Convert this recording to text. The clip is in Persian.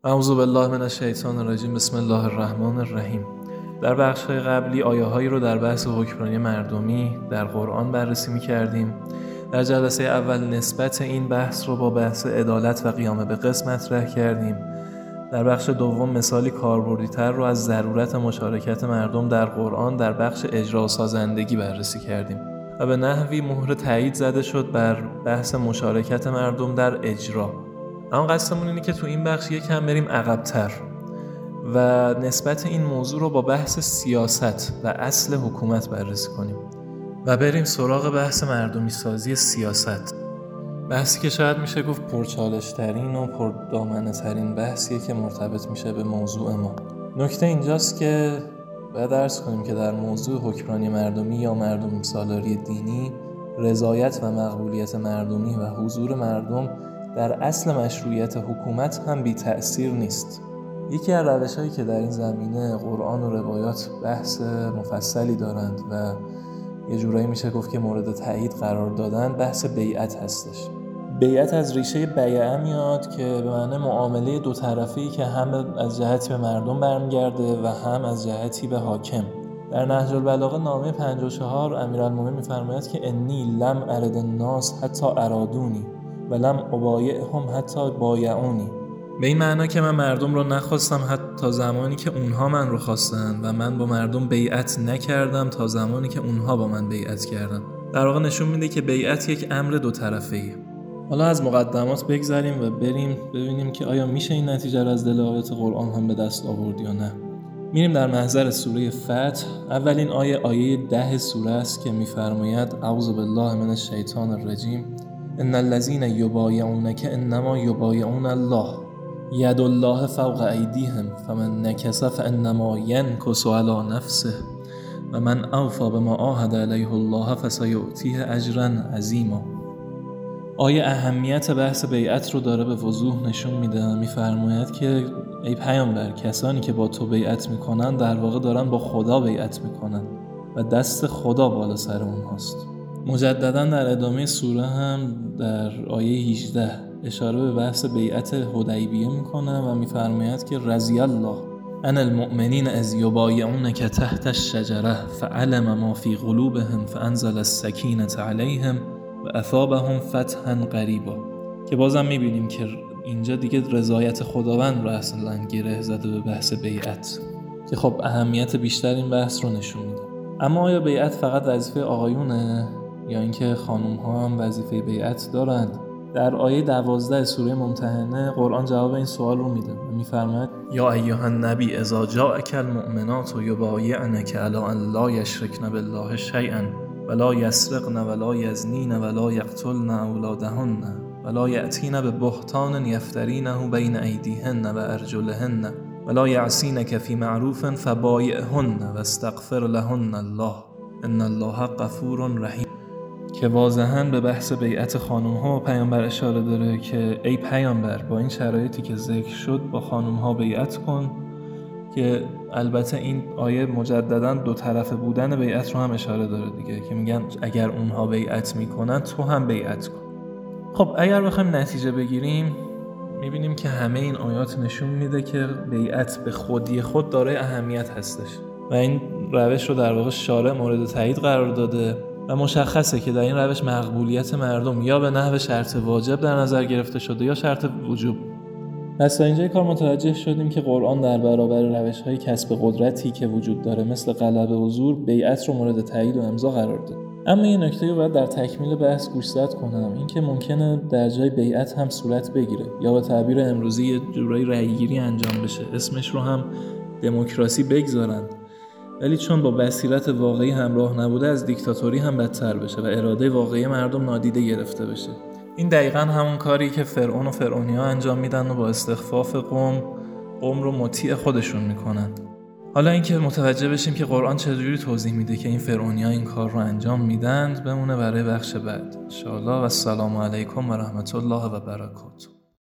اعوذ بالله من الشیطان الرجیم. بسم الله الرحمن الرحیم. در بخش‌های قبلی آیه‌هایی رو در بحث حکمرانی مردمی در قرآن بررسی می‌کردیم. در جلسه اول نسبت این بحث رو با بحث عدالت و قیام به قسط مطرح کردیم. در بخش دوم مثالی کاربردی‌تر رو از ضرورت مشارکت مردم در قرآن در بخش اجرا و سازندگی بررسی کردیم و به نحوی مهر تایید زده شد بر بحث مشارکت مردم در اجرا. اما قصدمون اینه که تو این بخش یکم بریم عقب‌تر و نسبت این موضوع رو با بحث سیاست و اصل حکومت بررسی کنیم و بریم سراغ بحث مردمی سازی سیاست. بحثی که شاید میشه گفت پرچالش‌ترین و پردامنه‌ترین بحثیه که مرتبط میشه به موضوع ما. نکته اینجاست که باید عرض کنیم که در موضوع حکمرانی مردمی یا مردم سالاری دینی، رضایت و مقبولیت مردمی و حضور مردم در اصل مشروعیت حکومت هم بی تأثیر نیست. یکی از روش‌هایی که در این زمینه قرآن و روایات بحث مفصلی دارند و یه جورایی میشه گفت که مورد تایید قرار دادن بحث بیعت هستش. بیعت از ریشه بیعه میاد که به معنی معامله دو طرفه‌ای که هم از جهتی به مردم برمیگرده و هم از جهتی به حاکم. در نهج البلاغه نامه 54 امیرالمومنین می‌فرماید که انی لم ارد الناس حتی ارادونی و لم ابایعهم حتی بایعونی. به این معنا که من مردم رو نخواستم حتی تا زمانی که اونها من رو خواستن و من با مردم بیعت نکردم تا زمانی که اونها با من بیعت کردن. در واقع نشون میده که بیعت یک امر دو طرفه‌ایه. حالا از مقدمات بگذریم و بریم ببینیم که آیا میشه این نتیجه رو از دلالت قرآن هم به دست آورد یا نه. میریم در محضر سوره فتح. اولین آیه 10 سوره است که میفرماید اعوذ بالله من الشیطان الرجیم ان الذين يبايعونك انما يبايعون الله ید الله فوق ایدیهم فمن نکث فانما ینکث علی نفسه و من اوفی بما عاهد علیه الله فسیؤتیه اجرا عظیما. آیه اهمیت بحث بیعت رو داره به وضوح نشون میده. میفرماید که ای پیامبر، کسانی که با تو بیعت میکنن در واقع دارن با خدا بیعت میکنن و دست خدا بالا سر اونهاست. مجددا در ادامه سوره هم در آیه 18 اشاره به بحث بیعت حدیبیه میکنه و میفرماید که رضی الله عن المؤمنین اذ یبایعونک تحت الشجره فعلم ما فی قلوبهم فانزل السکینة علیهم و اثابهم فتحا قریبا. که بازم میبینیم که اینجا دیگه رضایت خداوند رو اصلا گره زده به بحث بیعت که خب اهمیت بیشتر این بحث رو نشون میده. اما آیا بیعت فقط وظیفه آقایونه یا اینکه خانم ها هم وظیفه بیعت دارند؟ در آیه 12 سوره ممتحنه قرآن جواب این سوال رو میده و میفرماید یا ایها النبی اذا جاءک المؤمنات یبایعنک علی ان لا یشرکن بالله شیئا ولا یسرقن ولا یزنین ولا یقتلن اولادهن ولا یأتین ببهتان یفترینه بین ایدیهن و ارجلهن ولا یعصینک فی معروف فبایعهن واستغفر لهن الله ان الله غفور رحیم. که واضحاً به بحث بیعت خانم ها پیامبر اشاره داره که ای پیامبر، با این شرایطی که ذکر شد با خانم ها بیعت کن. که البته این آیه مجدداً دو طرفه بودن بیعت رو هم اشاره داره دیگه، که میگن اگر اونها بیعت میکنن تو هم بیعت کن. خب اگر بخوایم نتیجه بگیریم میبینیم که همه این آیات نشون میده که بیعت به خودی خود دارای اهمیت هستش و این روش رو در واقع شارع مورد تایید قرار داده و مشخصه که در این روش مقبولیت مردم یا به نحو شرط واجب در نظر گرفته شده یا شرط وجوب. پس تا اینجای کار متوجه شدیم که قرآن در برابر روش‌های کسب قدرتی که وجود داره مثل غلبه و زور بیعت رو مورد تایید و امضا قرار داده. اما یه نکته رو باید در تکمیل بحث گوشزد کنم، این که ممکنه در جای بیعت هم صورت بگیره یا به تعبیر امروزی یه جورایی رأی‌گیری انجام بشه، اسمش رو هم دموکراسی بگذارن، ولی چون با بصیرت واقعی همراه نبوده از دیکتاتوری هم بدتر بشه و اراده واقعی مردم نادیده گرفته بشه. این دقیقاً همون کاری که فرعون و فرعونی‌ها انجام میدن و با استخفاف قوم رو مطیع خودشون میکنن. حالا اینکه متوجه بشیم که قرآن چجوری توضیح میده که این فرعونی‌ها این کار رو انجام میدن بمونه برای بخش بعد ان شاءالله. و السلام علیکم و رحمت الله و برکاته.